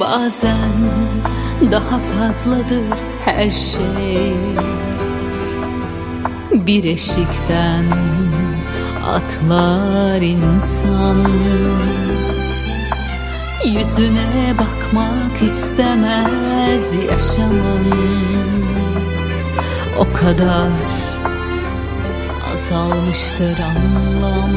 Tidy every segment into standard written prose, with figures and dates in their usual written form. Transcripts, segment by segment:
Bazen daha fazladır her şey. Bir eşikten atlar insan, yüzüne bakmak istemez yaşamın. O kadar azalmıştır anlam.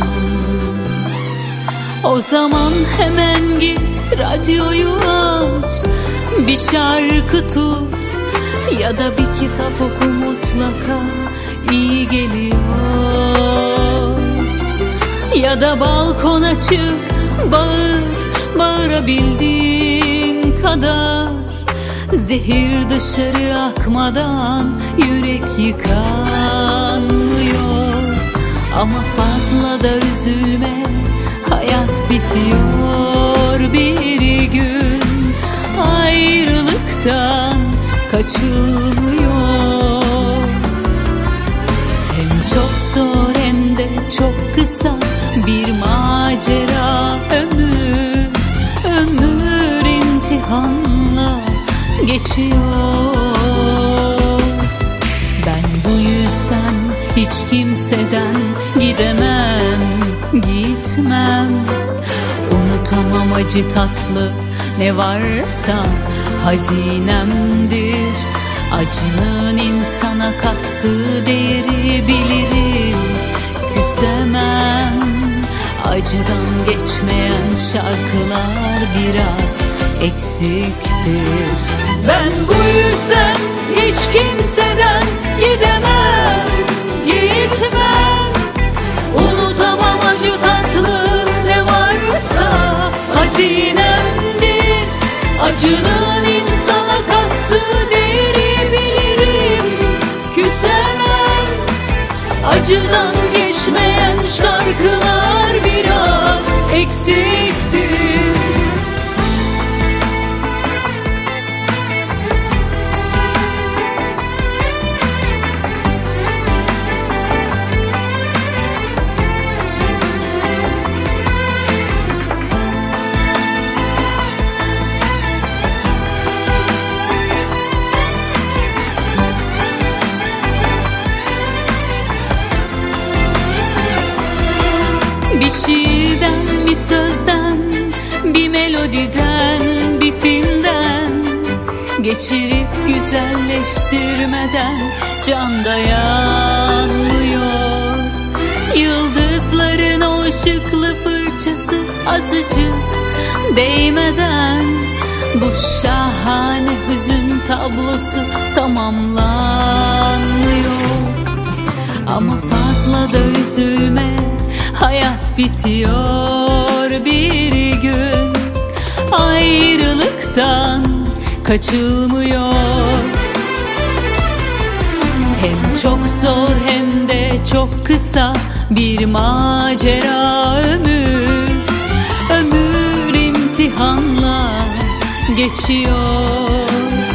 O zaman hemen git radyoyu aç, bir şarkı tut ya da bir kitap oku, mutlaka iyi geliyor. Ya da balkona çık, bağır, bağırabildiğin kadar. Zehir dışarı akmadan yürek yıkanmıyor. Ama fazla da üzülme, hayat bitiyor bir gün. Ayrılıktan kaçılmıyor. Hem çok zor hem de çok kısa bir macera ömür. Ömür imtihanla geçiyor. Ben bu yüzden hiç kimseden gidemem, gitmem. Unutamam acı tatlı ne varsa hazinemdir. Acının insana kattığı değeri bilirim. Küsemem, acıdan geçmeyen şarkılar biraz eksiktir. Ben bu yüzden hiç kimseden gidemem, gitmem. Unutamam acı tatlı ne varsa hazinemdir. Acının insana kattığı değeri bilirim. Küsemem, acıdan geçmeyen şarkılar biraz eksiktir. Bir şiirden, bir sözden, bir melodiden, bir filmden geçirip güzelleştirmeden can dayanmıyor. Yıldızların o ışıklı fırçası azıcık değmeden bu şahane hüzün tablosu tamamlanmıyor. Ama fazla da üzülme, hayat bitiyor bir gün. Ayrılıktan kaçılmıyor. Hem çok zor hem de çok kısa bir macera ömür. Ömür imtihanla geçiyor.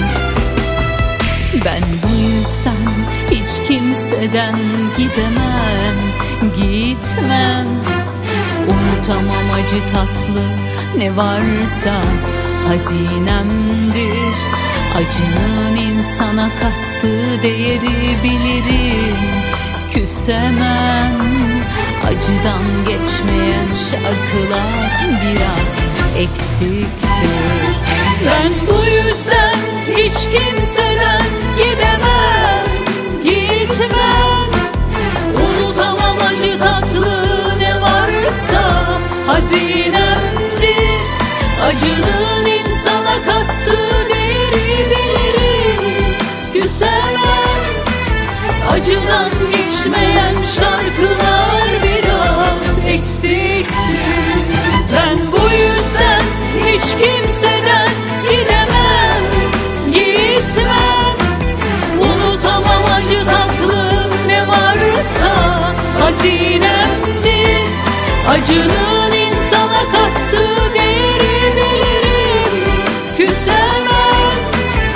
Ben bu yüzden hiç kimseden gidemem, gitmem. Unutamam acı tatlı ne varsa hazinemdir. Acının insana kattığı değeri bilirim. Küsemem, acıdan geçmeyen şarkılar biraz eksiktir. Ben bu yüzden hiç kimseden gidemem, gitmem. Unutamam acı tatlı ne varsa hazinemdir. Acının insana kattığı değeri bilirim. Küsemem, acıdan geçmeyen şarkılar biraz eksiktir. Ben bu yüzden hiç kimseden gidemem, gitmem. Unutamam acı tatlı ne varsa hazinemdir. Acının insana kattığı değeri bilirim. Küsemem,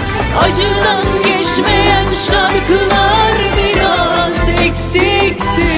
acıdan geçmeyen şarkılar biraz eksiktir.